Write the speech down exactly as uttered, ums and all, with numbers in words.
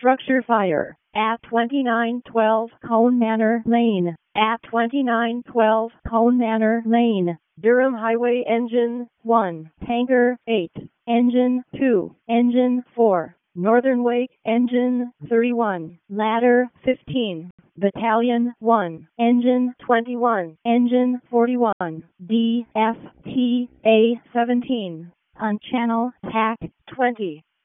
structure fire at twenty-nine twelve Cone Manor Lane, at twenty-nine twelve Cone Manor Lane, Durham Highway. Engine one, Tanker eight, Engine two, Engine four, Northern Wake. Engine thirty-one, Ladder fifteen, Battalion one, Engine twenty-one, Engine forty-one, D F T A seventeen, on Channel Tac twenty.